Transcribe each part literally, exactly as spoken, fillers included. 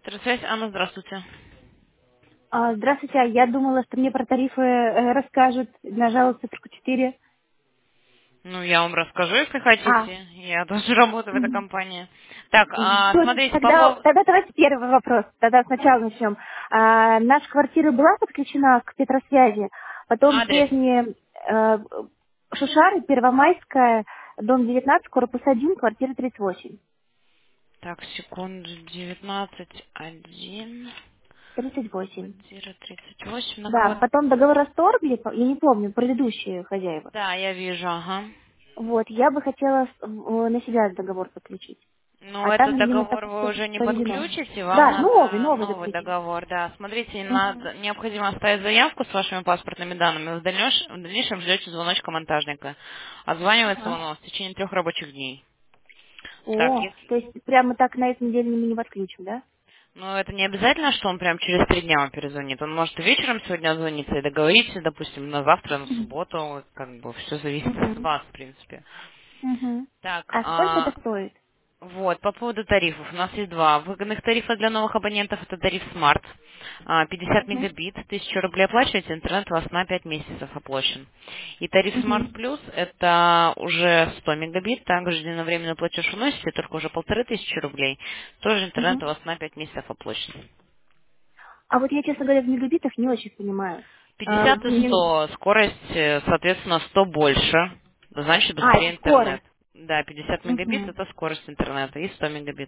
Петросвязь, Анна, здравствуйте. А, Здравствуйте, а я думала, что мне про тарифы э, расскажут, нажала циферку четыре. Ну, я вам расскажу, если А, хотите. Я тоже работаю в этой мгм. компании. Так, а, Всё, смотрите, по тогда, поводу... тогда давайте первый вопрос, тогда сначала начнем. А, наша квартира была подключена к Петросвязи, потом Адрес. прежние э, Шушары, Первомайская, дом девятнадцать, корпус один, квартира тридцать восемь. Так, секунду, девятнадцать один, тридцать восемь. квартира тридцать восемь. На Да, кого? потом договор расторгли, по- я не помню, предыдущие хозяева. Да, я вижу, ага. Вот, я бы хотела э, на себя договор подключить. Ну, А там, этот видимо, так договор вы все уже не проведено. подключите, вам Да, новый, надо новый новый заключить. договор, да. Смотрите, Мгм. надо, необходимо оставить заявку с вашими паспортными данными. В дальнейшем, в дальнейшем ждете звоночка монтажника. Отзванивается Ага. он у вас в течение трех рабочих дней. Так, О, если... то есть прямо так на этой неделе мы не подключим, да? Ну, это не обязательно, что он прям через три дня вам перезвонит. Он может вечером сегодня звониться и договориться, допустим, на завтра, на Мгм. субботу. Как бы все зависит от Мгм. вас, в принципе. Мгм. Так, А сколько это а, стоит? вот, по поводу тарифов. У нас есть два выгодных тарифа для новых абонентов. Это тариф Smart. А, пятьдесят Мгм. мегабит, тысяча рублей оплачиваете, интернет у вас на пять месяцев оплачен. И тариф Smart Мгм. Plus это уже сто мегабит, также единовременный платеж вносите, только уже полторы тысячи рублей. Тоже интернет у Мгм. вас на пять месяцев оплачен. А вот я, честно говоря, в мегабитах не очень понимаю. А, пятьдесят и мне- сто, скорость, э, соответственно, сто больше, значит а, это быстрее интернет. скорость. Да, пятьдесят мегабит Мгм. это скорость интернета и сто мегабит.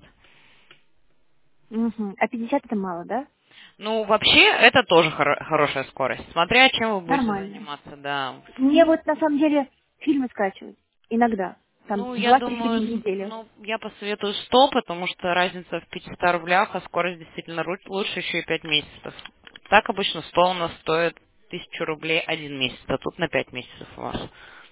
Мгм. А пятьдесят это мало, да? Ну, вообще, это тоже хоро- хорошая скорость. Смотря чем вы будете Нормально. заниматься, да. Мне вот на самом деле фильмы скачивать. Иногда. Там Ну, я два-три думаю, фильма в с- неделю. ну, я посоветую сто, потому что разница в пятистах рублях, а скорость действительно ру- лучше еще и пять месяцев. Так обычно сто у нас стоит тысячу рублей один месяц, а тут на пять месяцев у вас.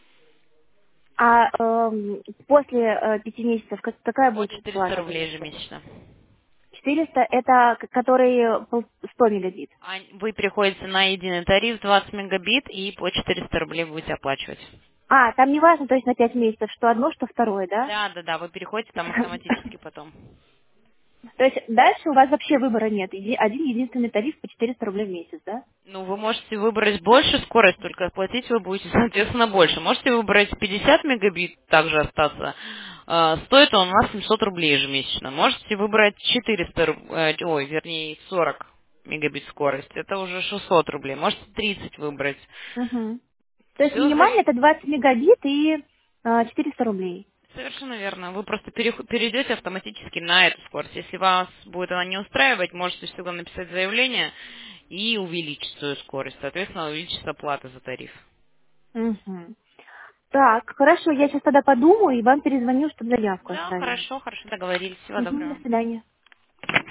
А эм, после э, пяти месяцев как- какая По будет четыреста плата рублей обычно? ежемесячно. четыреста это к- который пол- сто мегабит. А Вы приходите на единый тариф двадцать мегабит и по четыреста рублей будете оплачивать. А, там не важно, то есть на пять месяцев, что одно, что второе, да? Да, да, да, вы переходите там автоматически потом. То есть дальше у вас вообще выбора нет. Еди- Один единственный тариф по четыреста рублей в месяц, да? Ну, вы можете выбрать больше скорость, только платить вы будете, соответственно, больше. Можете выбрать пятьдесят мегабит, также остаться. Э, Стоит он у нас семьсот рублей ежемесячно. Можете выбрать четыреста, руб- э, ой, вернее, сорок мегабит скорость. Это уже шестьсот рублей. Можете тридцать выбрать. Угу. То есть Все минимально зависит. это двадцать мегабит и э, четыреста рублей. Совершенно верно. Вы просто перех- перейдете автоматически на эту скорость. Если вас будет она не устраивать, можете всегда написать заявление и увеличить свою скорость. Соответственно, увеличится плата за тариф. Угу. Так, хорошо, я сейчас тогда подумаю и вам перезвоню, чтобы заявку Да, оставили. хорошо, хорошо договорились. Всего Угу, до доброго. свидания.